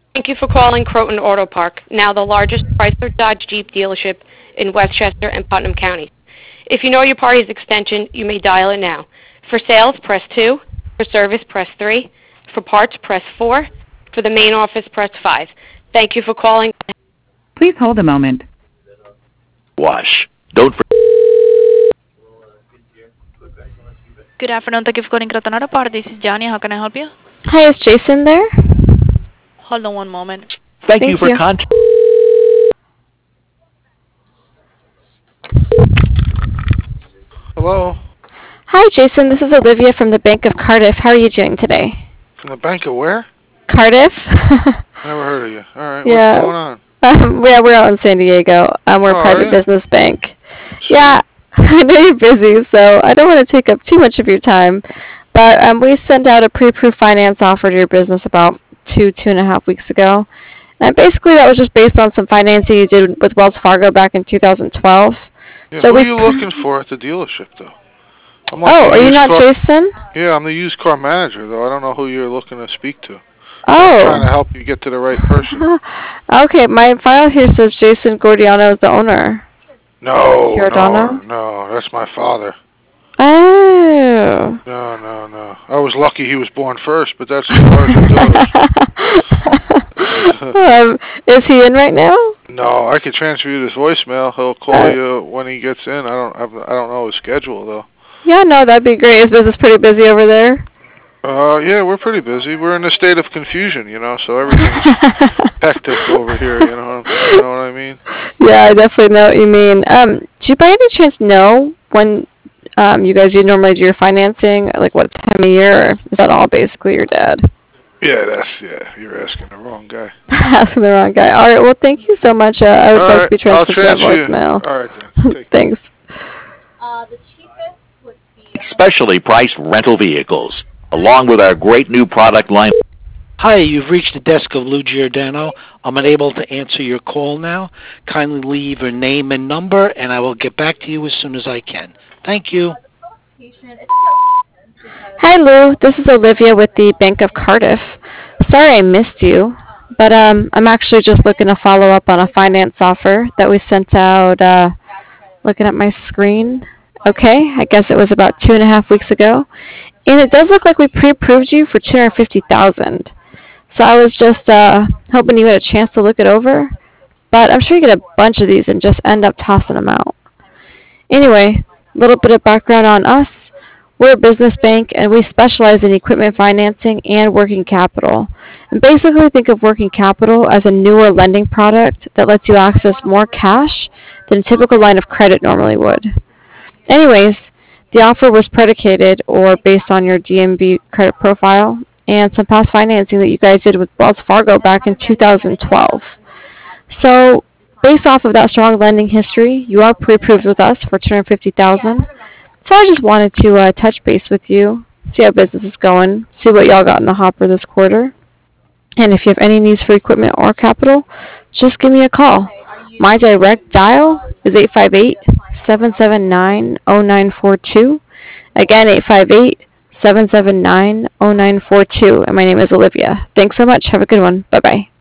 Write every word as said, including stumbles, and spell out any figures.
Thank you for calling Croton Auto Park, now the largest Chrysler Dodge Jeep dealership in Westchester and Putnam counties. If you know your party's extension, you may dial it now. For sales, press two. For service, press three. For parts, press four. For the main office, press five. Thank you for calling. Please hold a moment. Wash. Don't forget. Good afternoon. Thank you for calling Croton Auto Park. This is Johnny. How can I help you? Hi, is Jason there? Hold on one moment. Thank, Thank you for you. contacting. Hello? Hi, Jason. This is Olivia from the Bank of Cardiff. How are you doing today? From the bank of where? Cardiff? Never heard of you. All right, Yeah. what's going on? Um, yeah, we're out in San Diego. Um, we're Oh, a are private ya? business bank. Yeah, I know you're busy, so I don't want to take up too much of your time. But um, we sent out a pre-approved finance offer to your business about two, two and a half weeks ago. And basically, that was just based on some financing you did with Wells Fargo back in two thousand twelve. Yeah, So who we are you looking for at the dealership, though? I'm like Oh, the are you used not car- Jason? Yeah, I'm the used car manager, though. I don't know who you're looking to speak to. Oh. I'm trying to help you get to the right person. Okay, my file here says Jason Gordiano is the owner. No, Giordano? no, no, that's my father. Oh. No, no, no. I was lucky he was born first, but that's as far as it goes. um, is he in right now? No, I could transfer you this voicemail. He'll call Uh, you when he gets in. I don't, I don't know his schedule though. Yeah, no, that'd be great. Is business pretty busy over there? Uh, yeah, we're pretty busy. We're in a state of confusion, you know, so everything's hectic over here. You know, you know what I mean? Yeah, I definitely know what you mean. Um, do you by any chance know when um you guys do normally do your financing? Like what time of year? Or is that all basically your dad? Yeah, that's yeah. You're asking the wrong guy. Asking the wrong guy. All right. Well, thank you so much. Uh, I would All like right, to be I'll transferred to that transfer you. voicemail. All right, then. Take Thanks. Specially priced rental vehicles, along with our great new product line. Hi, you've reached the desk of Lou Giordano. I'm unable to answer your call now. Kindly leave your name and number, and I will get back to you as soon as I can. Thank you. Hi, Lou. This is Olivia with the Bank of Cardiff. Sorry I missed you, but um, I'm actually just looking to follow up on a finance offer that we sent out. Uh, looking at my screen. Okay, I guess it was about two and a half weeks ago, and it does look like we pre-approved you for two hundred fifty thousand. So I was just uh, hoping you had a chance to look it over, but I'm sure you get a bunch of these and just end up tossing them out. Anyway, a little bit of background on us. We're a business bank, and we specialize in equipment financing and working capital. And basically, think of working capital as a newer lending product that lets you access more cash than a typical line of credit normally would. Anyways, the offer was predicated or based on your D M V credit profile and some past financing that you guys did with Wells Fargo back in two thousand twelve. So, based off of that strong lending history, you are pre-approved with us for two hundred fifty thousand dollars. So I just wanted to uh, touch base with you, see how business is going, see what y'all got in the hopper this quarter. And if you have any needs for equipment or capital, just give me a call. My direct dial is eight five eight, seven seven nine, zero nine four two. Again, eight five eight, seven seven nine, zero nine four two. And my name is Olivia. Thanks so much. Have a good one. Bye-bye.